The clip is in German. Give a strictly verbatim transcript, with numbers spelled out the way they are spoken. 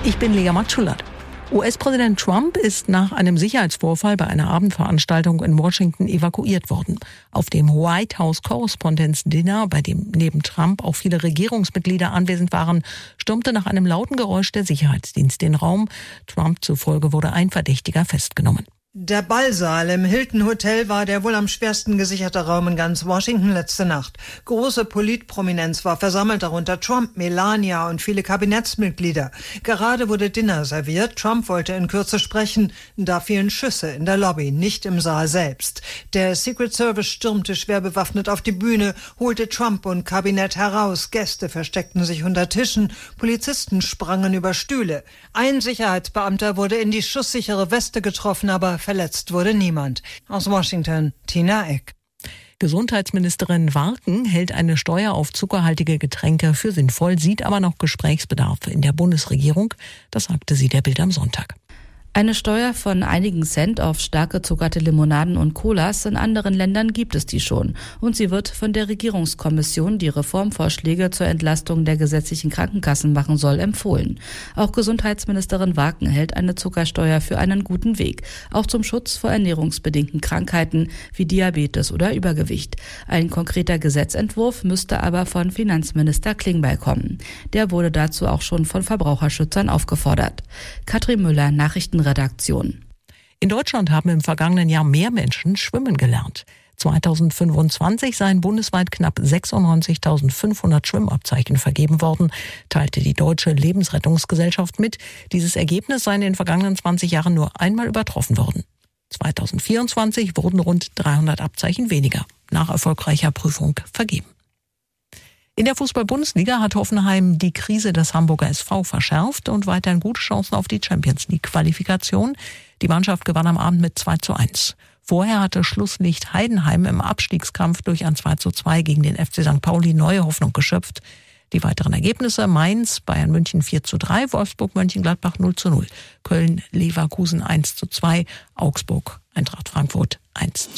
Ich bin Lea Matschulat. U S-Präsident Trump ist nach einem Sicherheitsvorfall bei einer Abendveranstaltung in Washington evakuiert worden. Auf dem White House Correspondents' Dinner, bei dem neben Trump auch viele Regierungsmitglieder anwesend waren, stürmte nach einem lauten Geräusch der Sicherheitsdienst den Raum. Trump zufolge wurde ein Verdächtiger festgenommen. Der Ballsaal im Hilton Hotel war der wohl am schwersten gesicherte Raum in ganz Washington letzte Nacht. Große Politprominenz war versammelt, darunter Trump, Melania und viele Kabinettsmitglieder. Gerade wurde Dinner serviert. Trump wollte in Kürze sprechen. Da fielen Schüsse in der Lobby, nicht im Saal selbst. Der Secret Service stürmte schwer bewaffnet auf die Bühne, holte Trump und Kabinett heraus. Gäste versteckten sich unter Tischen. Polizisten sprangen über Stühle. Ein Sicherheitsbeamter wurde in die schusssichere Weste getroffen, aber verletzt wurde niemand. Aus Washington, Tina Eck. Gesundheitsministerin Warken hält eine Steuer auf zuckerhaltige Getränke für sinnvoll, sieht aber noch Gesprächsbedarf in der Bundesregierung. Das sagte sie der Bild am Sonntag. Eine Steuer von einigen Cent auf stark gezuckerte Limonaden und Colas, in anderen Ländern gibt es die schon. Und sie wird von der Regierungskommission, die Reformvorschläge zur Entlastung der gesetzlichen Krankenkassen machen soll, empfohlen. Auch Gesundheitsministerin Warken hält eine Zuckersteuer für einen guten Weg, auch zum Schutz vor ernährungsbedingten Krankheiten wie Diabetes oder Übergewicht. Ein konkreter Gesetzentwurf müsste aber von Finanzminister Klingbeil kommen. Der wurde dazu auch schon von Verbraucherschützern aufgefordert. Katrin Müller, Nachrichten Redaktion. In Deutschland haben im vergangenen Jahr mehr Menschen schwimmen gelernt. zweitausendfünfundzwanzig seien bundesweit knapp sechsundneunzigtausendfünfhundert Schwimmabzeichen vergeben worden, teilte die Deutsche Lebensrettungsgesellschaft mit. Dieses Ergebnis sei in den vergangenen zwanzig Jahren nur einmal übertroffen worden. zweitausendvierundzwanzig wurden rund dreihundert Abzeichen weniger nach erfolgreicher Prüfung vergeben. In der Fußball-Bundesliga hat Hoffenheim die Krise des Hamburger S V verschärft und weiterhin gute Chancen auf die Champions-League-Qualifikation. Die Mannschaft gewann am Abend mit zwei zu eins. Vorher hatte Schlusslicht Heidenheim im Abstiegskampf durch ein zwei zu zwei gegen den F C Sankt Pauli neue Hoffnung geschöpft. Die weiteren Ergebnisse: Mainz, Bayern München vier zu drei, Wolfsburg Mönchengladbach null zu null, Köln Leverkusen eins zu zwei, Augsburg Eintracht Frankfurt eins zu null.